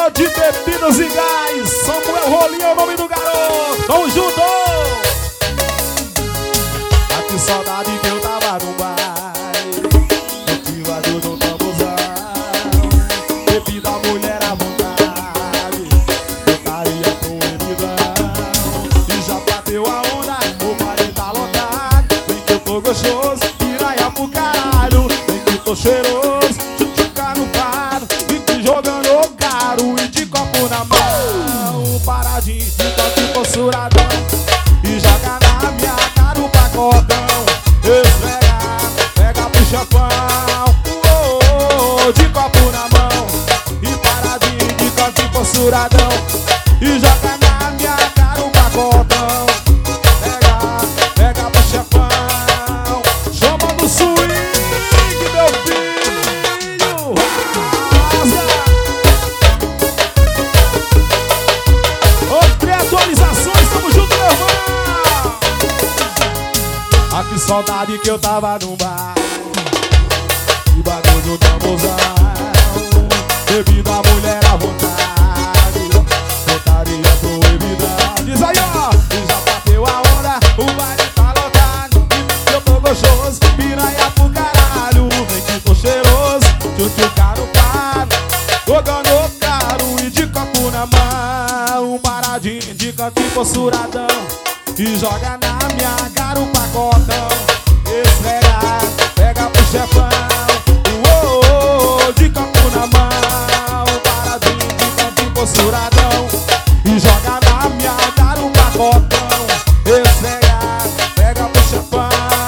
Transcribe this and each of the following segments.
Alô, de bebidas e gás, Samuel Rolinho é o nome do garoto. Tamo junto. Ah, que saudade que eu tava no baile, motivado no tambozão, bebida mulher à vontade, putaria com bebidão. E já bateu a onda, o baile tá lotado. Vem que eu tô gostoso, piraia pro caralho. Vem que eu tô cheiroso, chuchuca no paro. Fique jogando caro e de copo na mão. Paradinho, então que possuradão. E joga na minha cara o pacotão. Esfrega, pega pro chapão. De copo na mão. E paradinho, então que possuradão. E joga na minha cara o pacotão. Pega pro chapão. Chama no swing, meu filho. Atualizações, tamo junto, meu irmão. Ah, que saudade que eu tava no bar, e bagulho tambozão, bebida mulher à vontade, putaria com bebida. Diz aí, ó, e já bateu a onda, o baile tá lotado. E eu tô gostoso, piranha pro caralho. Vem que tô cheiroso, tchutchuca no paro, jogando caro e de copo na mão. Paradinho de canto e possuradão. E joga na minha cara o pacotão. Esfrega, pega pro chefão. De copo na mão. Paradinho de canto e possuradão. E joga na minha cara o pacotão. Esfrega, pega pro chefão.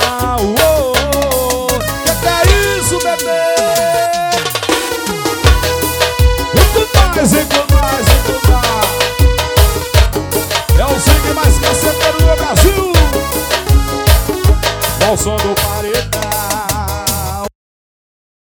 Que é isso, bebê? Muito mais. É o sangue mais caceteiro do Brasil. Ao som do paredão.